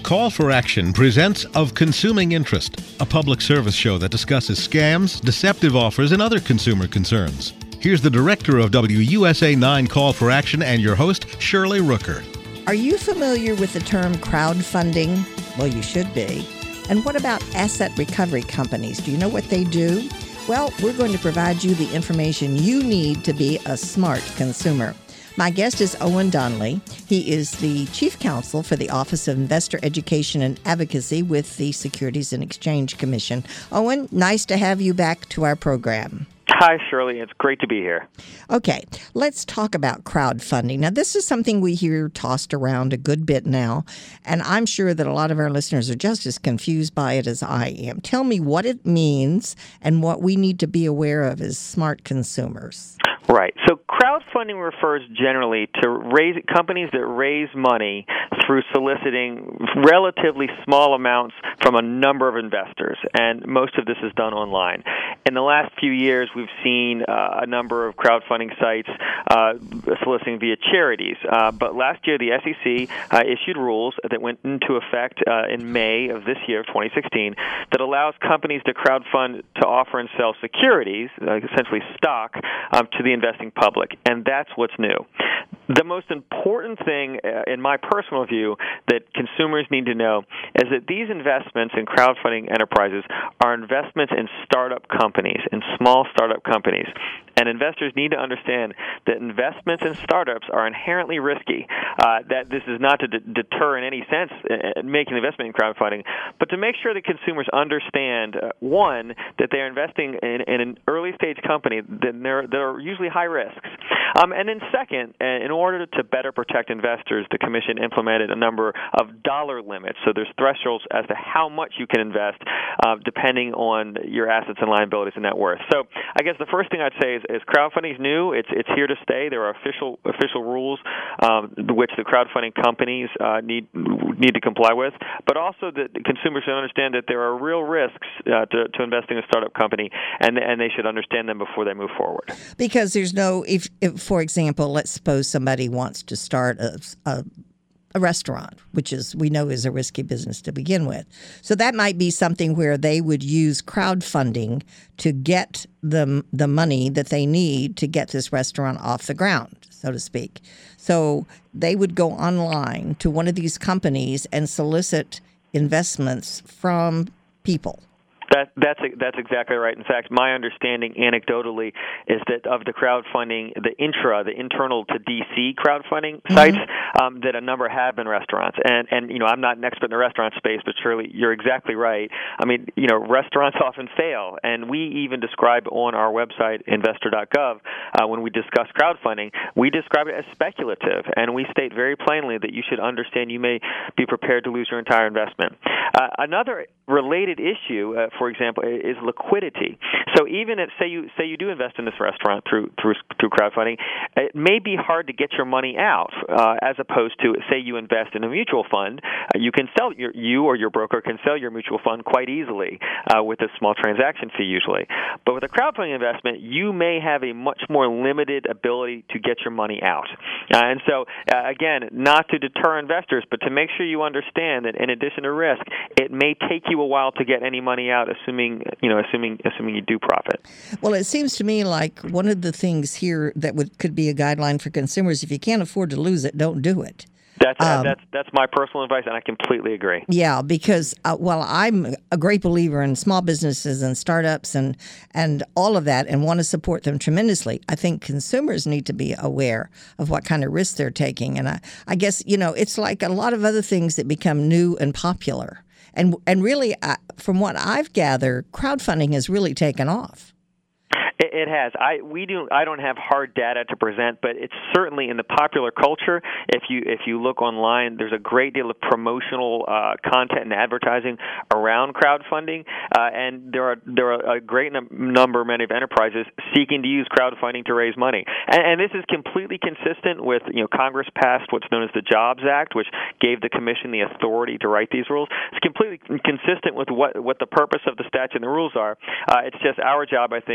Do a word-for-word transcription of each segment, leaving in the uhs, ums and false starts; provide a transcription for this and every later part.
Call for Action presents Of Consuming Interest, a public service show that discusses scams, deceptive offers, and other consumer concerns. Here's the director of W U S A nine Call for Action and your host, Shirley Rooker. Are you familiar with the term crowdfunding? Well, you should be. And what about asset recovery companies? Do you know what they do? Well, we're going to provide you the information you need to be a smart consumer. My guest is Owen Donnelly. He is the Chief Counsel for the Office of Investor Education and Advocacy with the Securities and Exchange Commission. Owen, nice to have you back to our program. Hi, Shirley. It's great to be here. Okay, let's talk about crowdfunding. Now, this is something we hear tossed around a good bit now, and I'm sure that a lot of our listeners are just as confused by it as I am. Tell me what it means and what we need to be aware of as smart consumers. Right. So crowdfunding refers generally to raise, companies that raise money through soliciting relatively small amounts from a number of investors, and most of this is done online. In the last few years, we've seen uh, a number of crowdfunding sites uh, soliciting via charities. Uh, but last year, the S E C uh, issued rules that went into effect uh, in May of this year, of twenty sixteen, that allows companies to crowdfund to offer and sell securities, uh, essentially stock, um, to the investing public, and that's what's new. The most important thing, uh, in my personal view, that consumers need to know is that these investments in crowdfunding enterprises are investments in startup companies, in small startup companies. And investors need to understand that investments in startups are inherently risky, uh, that this is not to d- deter in any sense uh, making an investment in crowdfunding, but to make sure that consumers understand, uh, one, that they're investing in, in an early-stage company that, that are usually high risks. Um, and then second, uh, in order to better protect investors, the Commission implemented a number of dollar limits. So there's thresholds as to how much you can invest uh, depending on your assets and liabilities and net worth. So I guess the first thing I'd say is, is crowdfunding is new. It's it's here to stay. There are official official rules um, which the crowdfunding companies uh, need need to comply with, but also that consumers should understand that there are real risks uh, to, to investing in a startup company, and and they should understand them before they move forward. Because there's no, if, if for example, let's suppose somebody wants to start a, a a restaurant, which is, we know is a risky business to begin with. So that might be something where they would use crowdfunding to get the, the money that they need to get this restaurant off the ground, so to speak. So they would go online to one of these companies and solicit investments from people. That, that's that's exactly right. In fact, my understanding anecdotally is that of the crowdfunding, the intra, the internal to D C crowdfunding mm-hmm. sites, um, that a number have been restaurants. And, and, you know, I'm not an expert in the restaurant space, but surely you're exactly right. I mean, you know, restaurants often fail. And we even describe on our website, investor dot gov, uh, when we discuss crowdfunding, we describe it as speculative. And we state very plainly that you should understand you may be prepared to lose your entire investment. Uh, another related issue, uh, for example, is liquidity. So even if, say you say you do invest in this restaurant through through through crowdfunding, it may be hard to get your money out, uh, as opposed to, say you invest in a mutual fund. Uh, you can sell your you or your broker can sell your mutual fund quite easily uh, with a small transaction fee usually. But with a crowdfunding investment, you may have a much more limited ability to get your money out. Uh, and so uh, again, not to deter investors, but to make sure you understand that in addition to risk, it may take you a while to get any money out, assuming you know, assuming assuming you do profit. Well, it seems to me like one of the things here that would could be a guideline for consumers: if you can't afford to lose it, don't do it. That's um, that's that's my personal advice, and I completely agree. Yeah, because uh, well, I'm a great believer in small businesses and startups and and all of that, and want to support them tremendously. I think consumers need to be aware of what kind of risks they're taking, and I, I guess you know it's like a lot of other things that become new and popular. And and really, uh, from what I've gathered, crowdfunding has really taken off. It, it has. I we do. I don't have hard data to present, but it's certainly in the popular culture. If you if you look online, there's a great deal of promotional uh, content and advertising around crowdfunding, uh, and there are there are a great num- number, many of enterprises seeking to use crowdfunding to raise money. And, and this is completely consistent with you know Congress passed what's known as the Jobs Act, which gave the Commission the authority to write these rules. It's completely consistent with what what the purpose of the statute and the rules are. Uh, it's just our job, I think. Uh,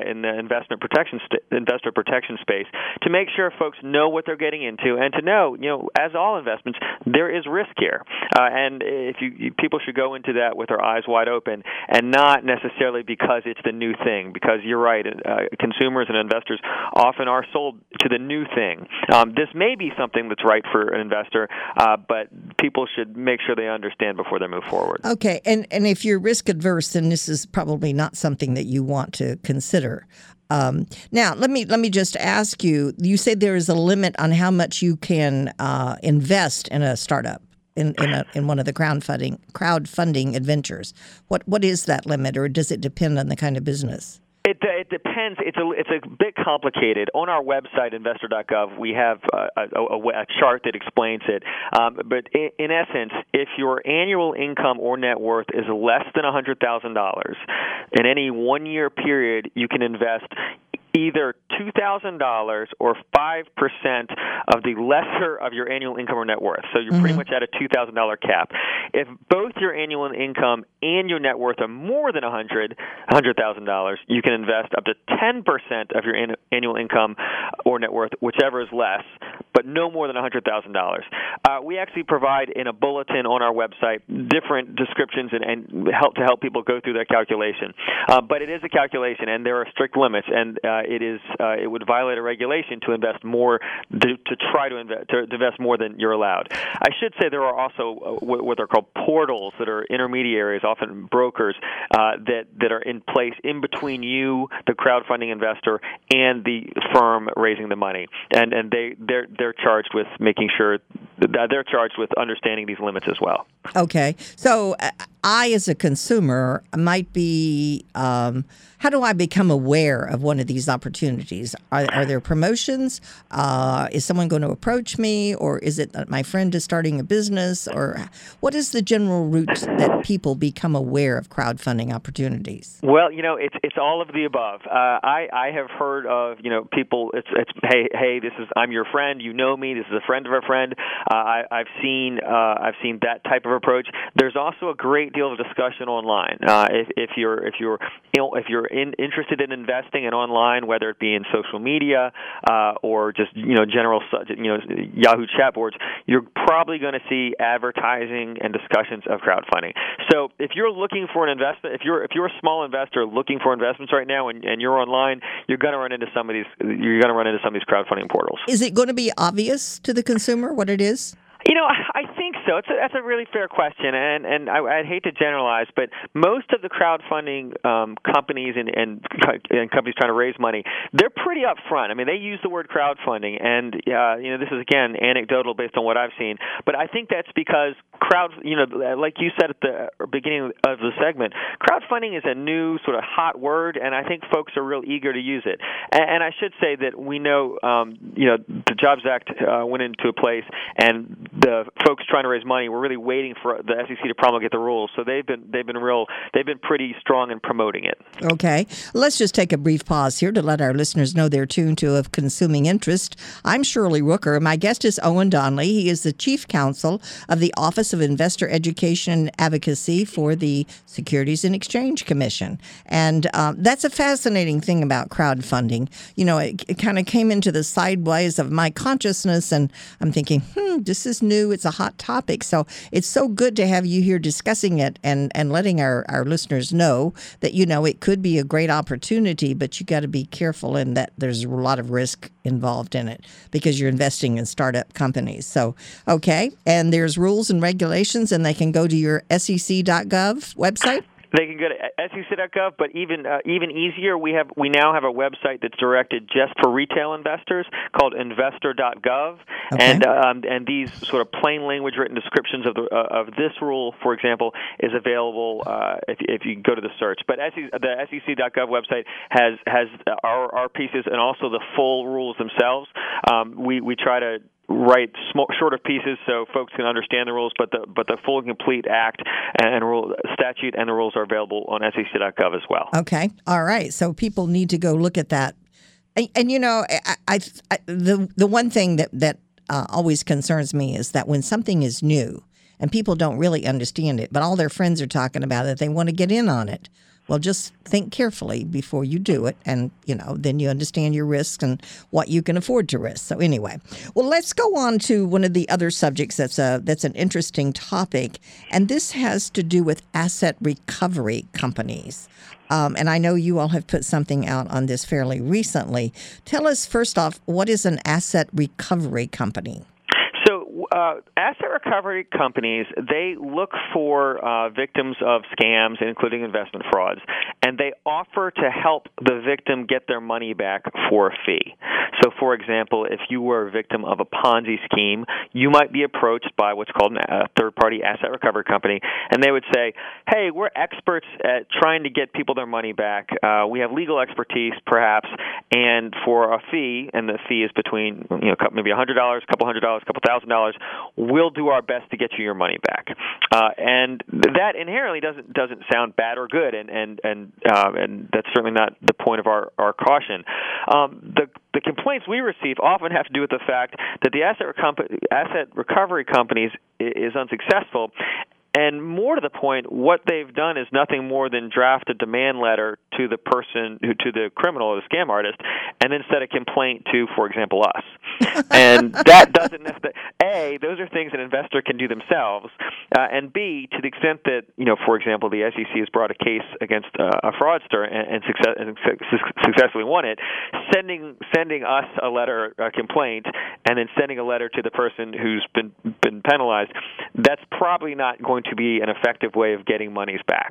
in the investment protection st- investor protection space to make sure folks know what they're getting into, and to know, you know, as all investments, there is risk here, uh, and if you, you people should go into that with their eyes wide open, and not necessarily because it's the new thing. Because you're right, uh, consumers and investors often are sold to the new thing. Um, this may be something that's right for an investor, uh, but people should make sure they understand before they move forward. Okay, and and if you're risk adverse, then this is probably not something that you want to consider. Um, now, let me let me just ask you. You say there is a limit on how much you can uh, invest in a startup, in in, a, in one of the crowdfunding crowdfunding adventures. What what is that limit, or does it depend on the kind of business? It, it depends. It's a it's a bit complicated. On our website, investor dot gov, we have a, a, a chart that explains it. Um, but in, in essence, if your annual income or net worth is less than one hundred thousand dollars, in any one-year period, you can invest either two thousand dollars or five percent of the lesser of your annual income or net worth. So you're mm-hmm. pretty much at a two thousand dollars cap. If both your annual income and your net worth are more than one hundred thousand dollars, you can invest up to ten percent of your an- annual income or net worth, whichever is less, but no more than one hundred thousand dollars. Uh, we actually provide in a bulletin on our website different descriptions and, and help to help people go through that calculation. Uh, but it is a calculation, and there are strict limits, and uh, it is uh, it would violate a regulation to invest more to, to try to invest to invest more than you're allowed. I should say there are also uh, what are called portals that are intermediaries, often brokers, uh, that that are in place in between you, the crowdfunding investor, and the firm raising the money, and and they they're they're charged with making sure that they're charged with understanding these limits as well. Okay, so uh, I, as a consumer, might be. Um, how do I become aware of one of these opportunities? Are, are there promotions? Uh, is someone going to approach me, or is it that my friend is starting a business? Or what is the general route that people become aware of crowdfunding opportunities? Well, you know, it's it's all of the above. Uh, I I have heard of you know people. It's it's hey hey this is I'm your friend. You know me. This is a friend of a friend. Uh, I, I've seen uh, I've seen that type of approach. There's also a great deal of discussion online. Uh, if if you're if you're you know, if you're in, interested in investing in online, whether it be in social media uh, or just you know general you know Yahoo chat boards, you're probably going to see advertising and discussions of crowdfunding. So if you're looking for an investment, if you're if you're a small investor looking for investments right now and, and you're online, you're going to run into some of these you're going to run into some of these crowdfunding portals. Is it going to be obvious to the consumer what it is? You know, I think so. It's a, that's a really fair question, and and I, I'd hate to generalize, but most of the crowdfunding um, companies and, and and companies trying to raise money, they're pretty upfront. I mean, they use the word crowdfunding, and uh, you know, this is again anecdotal based on what I've seen, but I think that's because crowd, you know, like you said at the beginning of the segment, crowdfunding is a new sort of hot word, and I think folks are real eager to use it. And, and I should say that we know, um, you know, the Jobs Act uh, went into place, and the folks trying to raise money were really waiting for the S E C to promulgate the rules. So they've been they've been real they've been pretty strong in promoting it. Okay, let's just take a brief pause here to let our listeners know they're tuned to Of Consuming Interest. I'm Shirley Rooker. My guest is Owen Donnelly. He is the Chief Counsel of the Office of Investor Education and Advocacy for the Securities and Exchange Commission, and um, that's a fascinating thing about crowdfunding. You know, it, it kind of came into the sideways of my consciousness, and I'm thinking, hmm, this is new. It's a hot topic. So it's so good to have you here discussing it and, and letting our, our listeners know that, you know, it could be a great opportunity, but you got to be careful in that there's a lot of risk involved in it because you're investing in startup companies. So, okay. And there's rules and regulations, and they can go to your S E C dot gov website. They can go to S E C dot gov, but even uh, even easier, we have we now have a website that's directed just for retail investors called investor dot gov, okay. and um, and these sort of plain language written descriptions of the uh, of this rule, for example, is available uh, if if you go to the search. But the S E C dot gov website has has our our pieces and also the full rules themselves. Um, we we try to write small, shorter pieces so folks can understand the rules, but the but the full and complete act and rule statute and the rules are available on S E C dot gov as well. Okay, all right. So people need to go look at that. And, and you know, I, I, I the the one thing that that uh, always concerns me is that when something is new and people don't really understand it, but all their friends are talking about it, they want to get in on it. Well, just think carefully before you do it, and, you know, then you understand your risks and what you can afford to risk. So anyway, well, let's go on to one of the other subjects that's a that's an interesting topic, and this has to do with asset recovery companies. Um, and I know you all have put something out on this fairly recently. Tell us, first off, what is an asset recovery company? So uh, asset recovery companies, they look for uh, victims of scams, including investment frauds, and they offer to help the victim get their money back for a fee. So, for example, if you were a victim of a Ponzi scheme, you might be approached by what's called a third-party asset recovery company, and they would say, hey, we're experts at trying to get people their money back. Uh, we have legal expertise, perhaps, and for a fee, and the fee is between, you know, maybe one hundred dollars, a couple hundred dollars, a couple thousand dollars, we'll do our best to get you your money back. Uh, and that inherently doesn't doesn't sound bad or good, and and and uh, and that's certainly not the point of our, our caution. Um, the the complaints we receive often have to do with the fact that the asset recom- asset recovery companies is unsuccessful. And more to the point, what they've done is nothing more than draft a demand letter to the person, who, to the criminal or the scam artist, and then set a complaint to, for example, us. And that doesn't necessarily, A, those are things an investor can do themselves, uh, and B, to the extent that, you know, for example, the S E C has brought a case against uh, a fraudster and, and, success, and su- successfully won it, sending sending us a letter, a complaint, and then sending a letter to the person who's been been penalized, that's probably not going to be an effective way of getting monies back.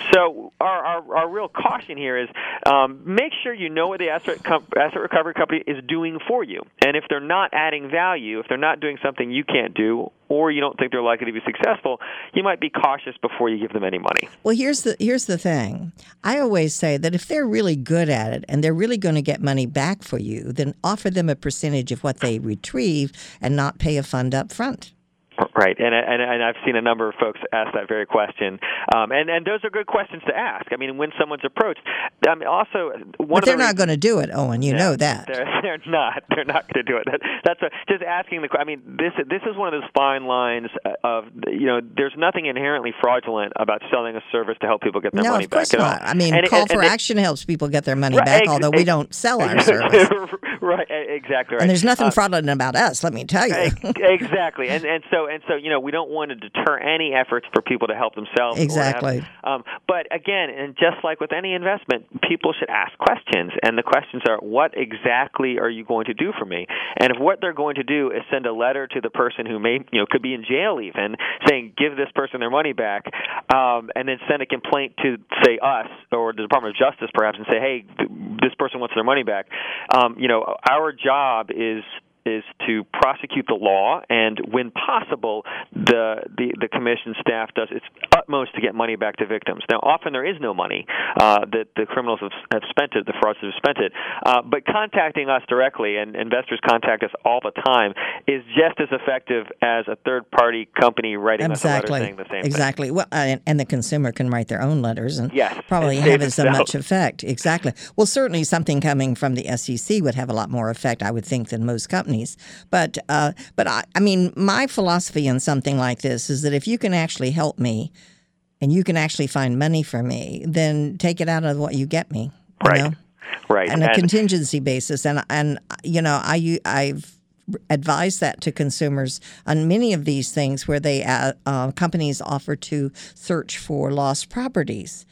So our, our, our real caution here is um, make sure you know what the asset, com- asset recovery company is doing for you. And if they're not adding value, if they're not doing something you can't do, or you don't think they're likely to be successful, you might be cautious before you give them any money. Well, here's the here's the thing. I always say that if they're really good at it and they're really going to get money back for you, then offer them a percentage of what they retrieve and not pay a fund up front. Right, and, and and I've seen a number of folks ask that very question, um, and and those are good questions to ask. I mean, when someone's approached, I mean, also one but of they're the not going to do it, Owen. You yeah, know that they're, they're not. They're not going to do it. That, that's a, just asking the. I mean, this this is one of those fine lines of, you know, there's nothing inherently fraudulent about selling a service to help people get their no, money of course back. not. At all. I mean, and, call and, for and action it, helps people get their money right, back, ex- although we don't sell our service. Right, exactly right. And there's nothing uh, fraudulent about us, let me tell you. Exactly, and and so and so you know, we don't want to deter any efforts for people to help themselves. Exactly. Have, um, but again, and just like with any investment, people should ask questions, and the questions are, what exactly are you going to do for me? And if what they're going to do is send a letter to the person who may, you know, could be in jail even, saying give this person their money back, um, and then send a complaint to, say, us or the Department of Justice perhaps, and say, hey, this person wants their money back. Um, you know, our job is is to prosecute the law, and when possible, the, the, the commission staff does its utmost to get money back to victims. Now, often there is no money uh, that the criminals have, have spent it, the fraudsters have spent it, uh, but contacting us directly, and investors contact us all the time, is just as effective as a third-party company writing exactly. us a letter saying the same exactly. thing. Well, and, and the consumer can write their own letters and yes, probably and have as itself. much effect. Exactly. Well, certainly something coming from the S E C would have a lot more effect, I would think, than most companies. But, uh, but I, I mean, my philosophy in something like this is that if you can actually help me and you can actually find money for me, then take it out of what you get me. You right. know? Right. On a and, contingency basis. And, and you know, I, I've advised that to consumers on many of these things where they uh, uh, companies offer to search for lost properties.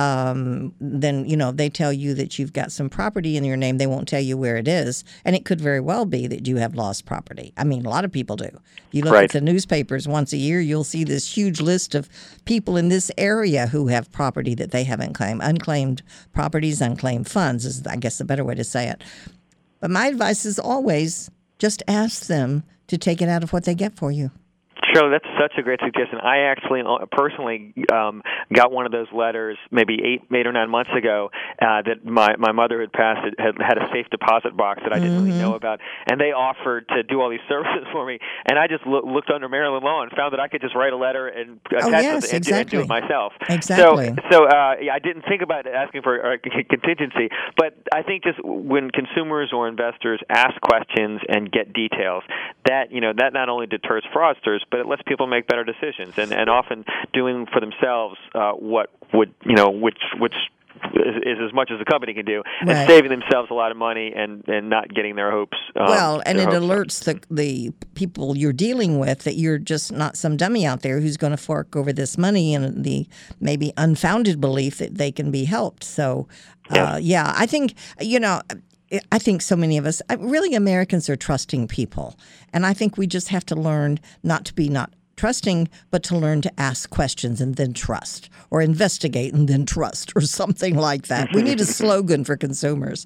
Um, then, you know, they tell you that you've got some property in your name. They won't tell you where it is. And it could very well be that you have lost property. I mean, a lot of people do. If you look right. at the newspapers once a year, you'll see this huge list of people in this area who have property that they haven't claimed. Unclaimed properties, unclaimed funds is, I guess, the better way to say it. But my advice is always just ask them to take it out of what they get for you. Sure, that's such a great suggestion. I actually personally um, got one of those letters maybe eight, eight or nine months ago uh, that my, my mother had passed. It had, had a safe deposit box that I didn't mm-hmm. really know about, and they offered to do all these services for me. And I just lo- looked under Maryland law and found that I could just write a letter and attach oh, yes, it and, exactly. and do it myself. Exactly. So, so uh, yeah, I didn't think about asking for a contingency, but I think just when consumers or investors ask questions and get details, that you know that not only deters fraudsters, but it lets people make better decisions, and, and often doing for themselves uh, what would you know which which. Is, is as much as the company can do, and right. saving themselves a lot of money and, and not getting their hopes. Um, well, and it alerts up. the the people you're dealing with that you're just not some dummy out there who's going to fork over this money and the maybe unfounded belief that they can be helped. So, uh, yeah. yeah, I think, you know, I think so many of us, really Americans are trusting people. And I think we just have to learn not to be not trusting, but to learn to ask questions and then trust, or investigate and then trust, or something like that. We need a slogan for consumers.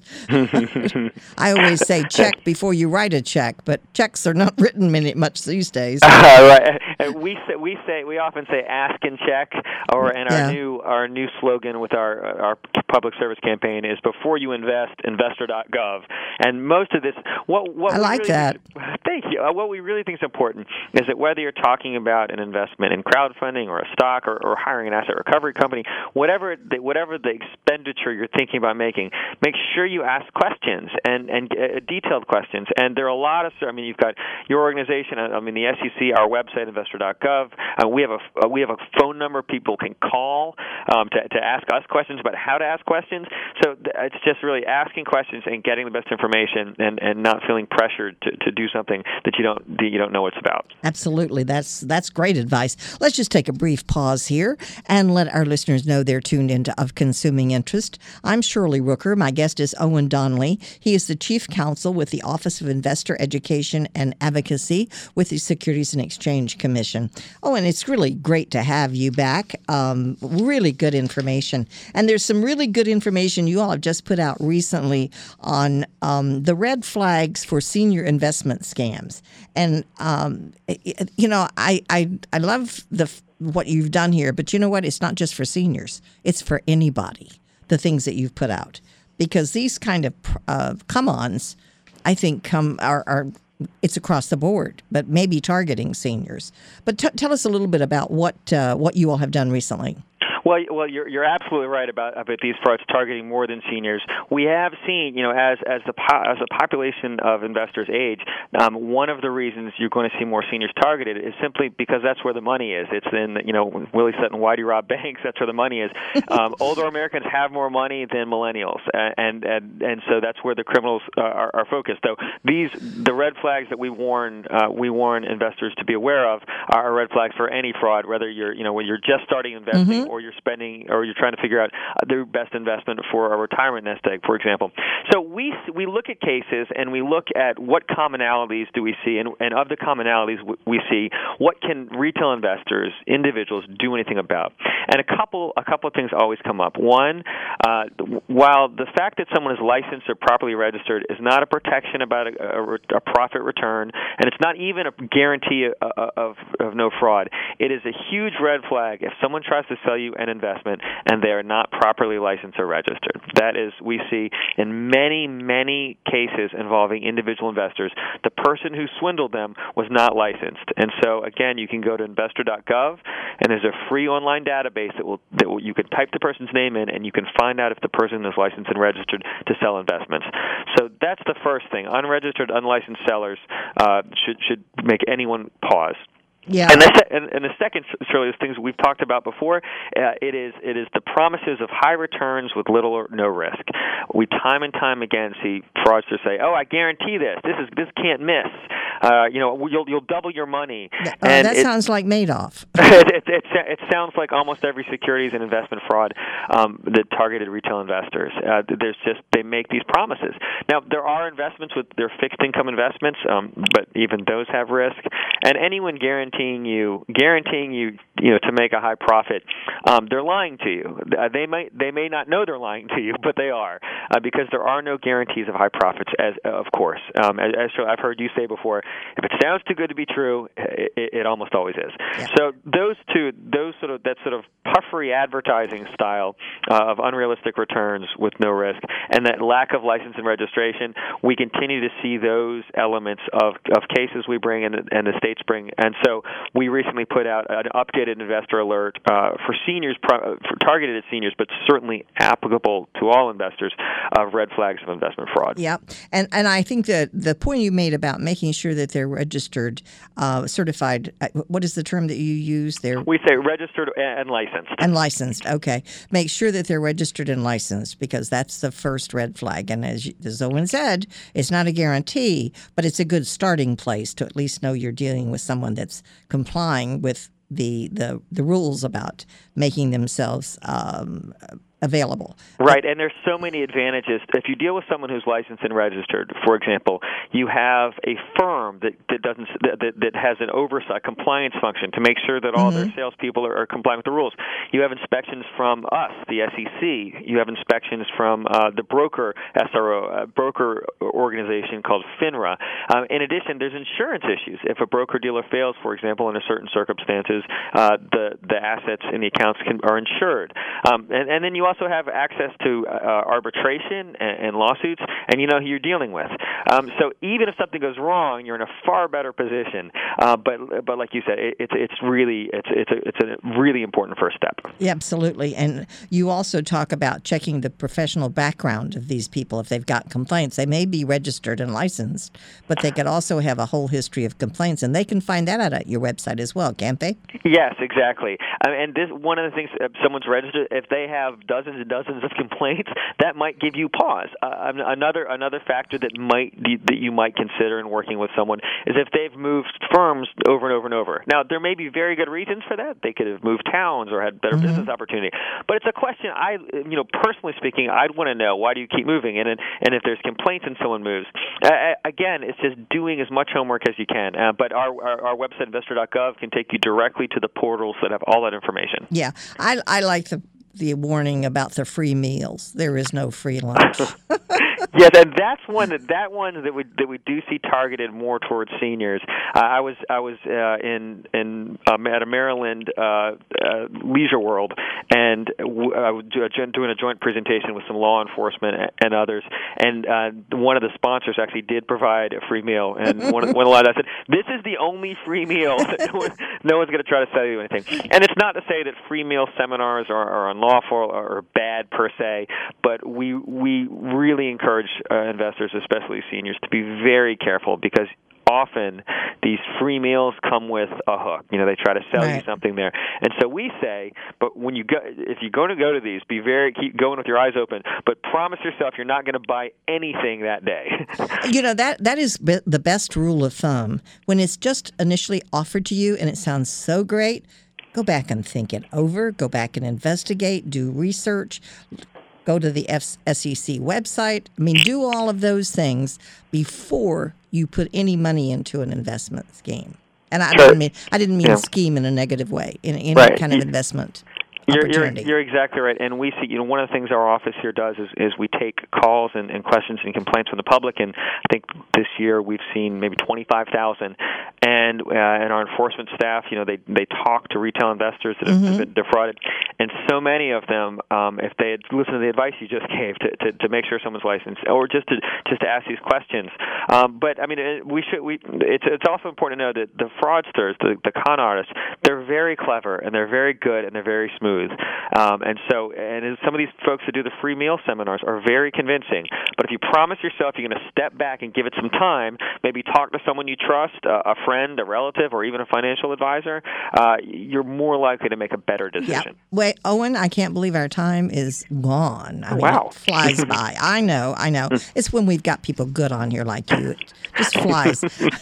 I always say check before you write a check, but checks are not written many, much these days. Uh, right. And we say we say we often say ask and check, or and our yeah. new our new slogan with our our public service campaign is before you invest, investor dot gov. And most of this, what what I we like really that. Think, thank you. Uh, what we really think is important is that whether you're talking about an investment in crowdfunding or a stock or, or hiring an asset recovery company, whatever the, whatever the expenditure you're thinking about making, make sure you ask questions and and uh, detailed questions. And there are a lot of, I mean, you've got your organization, I mean, the S E C, our website, investor dot gov. Uh, we have a uh, we have a phone number people can call um, to to ask us questions about how to ask questions. So th- it's just really asking questions and getting the best information, and, and not feeling pressured to, to do something that you don't that you don't know what it's about. Absolutely, that's that's great advice. Let's just take a brief pause here and let our listeners know they're tuned into Of Consuming Interest. I'm Shirley Rooker. My guest is Owen Donnelly. He is the Chief Counsel with the Office of Investor Education and Advocacy with the Securities and Exchange Commission. Owen, it's really great to have you back. Um, really good information. And there's some really good information you all have just put out recently on um, the red flags for senior investment scams. And, um, you know, I, I, I love the what you've done here, but you know what? It's not just for seniors. It's for anybody, the things that you've put out. Because these kind of uh, come-ons, I think, come are, are it's across the board, but maybe targeting seniors. But t- tell us a little bit about what uh, what you all have done recently. Well, well, you're you're absolutely right about about these frauds targeting more than seniors. We have seen, you know, as as the po- as the population of investors age, um, one of the reasons you're going to see more seniors targeted is simply because that's where the money is. It's in, you know, Willie Sutton, Why Do You Rob Banks? That's where the money is. Um, older Americans have more money than millennials, and and and so that's where the criminals uh, are, are focused. So these the red flags that we warn uh, we warn investors to be aware of are red flags for any fraud, whether you're you know when you're just starting investing mm-hmm. or you're spending, or you're trying to figure out the best investment for a retirement nest egg, for example. So we we look at cases and we look at what commonalities do we see, and, and of the commonalities we see, what can retail investors, individuals, do anything about? And a couple a couple of things always come up. One, uh, while the fact that someone is licensed or properly registered is not a protection about a, a, a profit return, and it's not even a guarantee of, of, of no fraud, it is a huge red flag if someone tries to sell you an investment and they are not properly licensed or registered. That is, we see in many, many cases involving individual investors, the person who swindled them was not licensed. And so, again, you can go to investor dot gov, and there's a free online database that will that will, you can type the person's name in, and you can find out if the person is licensed and registered to sell investments. So that's the first thing. Unregistered, unlicensed sellers uh, should should make anyone pause. Yeah. And the, se- and, and the second, Shirley, is things we've talked about before. Uh, it is it is the promises of high returns with little or no risk. We time and time again see fraudsters say, "Oh, I guarantee this. This is this can't miss. Uh, you know, you'll you'll double your money." Uh, and that it, sounds like Madoff. it, it, it, it sounds like almost every securities and investment fraud um, that targeted retail investors. Uh, there's just they make these promises. Now there are investments with their fixed income investments, um, but even those have risk. And anyone guaranteeing you guaranteeing you you know to make a high profit, um, they're lying to you. Uh, they may they may not know they're lying to you, but they are, uh, because there are no guarantees of high profits. As of course, um, as, as I've heard you say before, if it sounds too good to be true, it, it almost always is. Yeah. So those two, those sort of that sort of puffery advertising style uh, of unrealistic returns with no risk, and that lack of license and registration, we continue to see those elements of, of cases we bring and, and the states bring. And so we recently put out an updated investor alert uh, for seniors, for targeted at seniors, but certainly applicable to all investors, of red flags of investment fraud. Yeah, and and I think that the point you made about making sure that they're registered, uh, certified, what is the term that you use there? We say registered and licensed. And licensed, okay. Make sure that they're registered and licensed, because that's the first red flag. And as, as Owen said, it's not a guarantee, but it's a good starting place to at least know you're dealing with someone that's complying with the the, the rules about making themselves um, available. Right, and there's so many advantages. If you deal with someone who's licensed and registered, for example, you have a firm that, that doesn't that, that has an oversight compliance function to make sure that all mm-hmm. their salespeople are, are complying with the rules. You have inspections from us, the S E C. You have inspections from uh, the broker S R O, a broker organization called FINRA. Um, in addition, there's insurance issues. If a broker dealer fails, for example, under certain circumstances, uh, the the assets in the accounts can, are insured. Um, and, and then you also have access to uh, arbitration and, and lawsuits, and you know who you're dealing with. Um, so even if something goes wrong, you're in a far better position. Uh, but but like you said, it, it's it's really it's it's a, it's a really important first step. Yeah, absolutely. And you also talk about checking the professional background of these people. If they've got complaints, they may be registered and licensed, but they could also have a whole history of complaints, and they can find that out at your website as well, can't they? Yes, exactly. Um, and this one of the things, if someone's registered, if they have dozens and dozens of complaints, that might give you pause. Uh, another another factor that might that you might consider in working with someone is if they've moved firms over and over and over. Now, there may be very good reasons for that. They could have moved towns or had better mm-hmm. business opportunity. But it's a question I, you know, personally speaking, I'd want to know, why do you keep moving? And and if there's complaints and someone moves, uh, again, it's just doing as much homework as you can. Uh, but our, our our website investor dot gov can take you directly to the portals that have all that information. Yeah, I I like the. the warning about the free meals. There is no free lunch. Yes, and that's one that that one that we that we do see targeted more towards seniors. Uh, I was I was uh, in in um, at a Maryland uh, uh, Leisure World, and w- I was doing a joint presentation with some law enforcement and others. And uh, one of the sponsors actually did provide a free meal. And one of, one of the lines I said, "This is the only free meal. no, one, no one's going to try to sell you anything." And it's not to say that free meal seminars are, are unlawful or bad per se, but we we really encourage Uh, investors, especially seniors, to be very careful, because often these free meals come with a hook. You know, they try to sell right. you something there. And so we say, but when you go, if you're going to go to these, be very, keep going with your eyes open, but promise yourself you're not going to buy anything that day. You know, that that is be- the best rule of thumb. When it's just initially offered to you and it sounds so great, go back and think it over, go back and investigate, do research, go to the F- S E C website. I mean, do all of those things before you put any money into an investment scheme. And I sure. didn't mean I didn't mean yeah. scheme in a negative way, in any right. kind of investment. You're, you're, you're exactly right, and we see. You know, one of the things our office here does is, is we take calls and, and questions and complaints from the public, and I think this year we've seen maybe twenty-five thousand. And uh, and our enforcement staff, you know, they they talk to retail investors that have, mm-hmm. have been defrauded, and so many of them, um, if they had listened to the advice you just gave to, to, to make sure someone's licensed, or just to just to ask these questions. Um, but I mean, we should. We it's it's also important to know that the fraudsters, the, the con artists, they're very clever and they're very good and they're very smooth. Um, and so, and some of these folks that do the free meal seminars are very convincing. But if you promise yourself you're going to step back and give it some time, maybe talk to someone you trust, uh, a friend, a relative, or even a financial advisor, uh, you're more likely to make a better decision. Yeah. Wait, Owen, I can't believe our time is gone. I mean, wow. It flies by. I know, I know. It's when we've got people good on here like you. It just flies.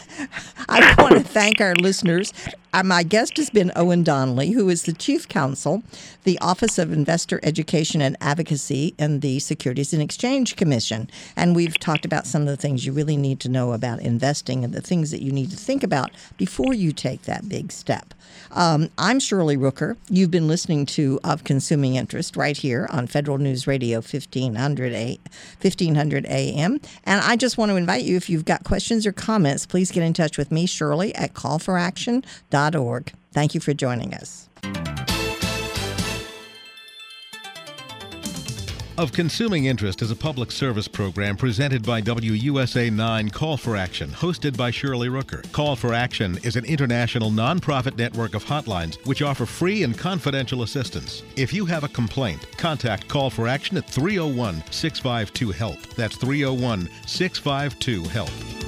I want to thank our listeners. Uh, my guest has been Owen Donnelly, who is the Chief Counsel, the Office of Investor Education and Advocacy in the Securities and Exchange Commission. And we've talked about some of the things you really need to know about investing and the things that you need to think about before you take that big step. Um, I'm Shirley Rooker. You've been listening to Of Consuming Interest right here on Federal News Radio fifteen hundred A M. And I just want to invite you, if you've got questions or comments, please get in touch with me, Shirley, at call for action dot org. Thank you for joining us. of Consuming Interest is a public service program presented by W U S A nine Call for Action, hosted by Shirley Rooker. Call for Action is an international nonprofit network of hotlines which offer free and confidential assistance. If you have a complaint, contact Call for Action at three oh one, six five two, HELP. That's three oh one, six five two, HELP.